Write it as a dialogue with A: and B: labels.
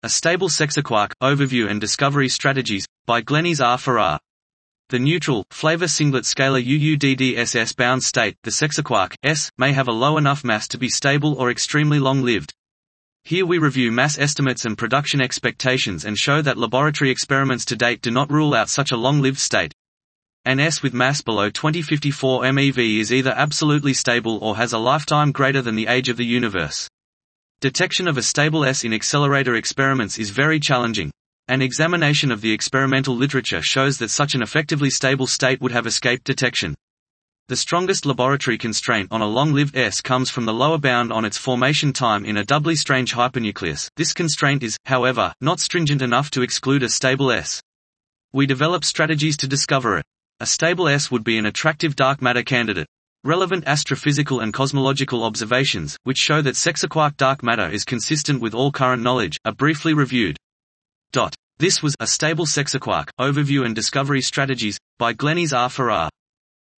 A: A Stable Sexaquark, Overview and Discovery Strategies, by Glenys R. Farrar. The neutral, flavor singlet scalar UUDDSS bound state, the sexaquark, S, may have a low enough mass to be stable or extremely long-lived. Here we review mass estimates and production expectations and show that laboratory experiments to date do not rule out such a long-lived state. An S with mass below 2054 MeV is either absolutely stable or has a lifetime greater than the age of the universe. Detection of a stable S in accelerator experiments is very challenging. An examination of the experimental literature shows that such an effectively stable state would have escaped detection. The strongest laboratory constraint on a long-lived S comes from the lower bound on its formation time in a doubly strange hypernucleus. This constraint is, however, not stringent enough to exclude a stable S. We develop strategies to discover it. A stable S would be an attractive dark matter candidate. Relevant astrophysical and cosmological observations, which show that sexaquark dark matter is consistent with all current knowledge, are briefly reviewed. This was A Stable Sexaquark, Overview and Discovery Strategies, by Glenys R. Farrar.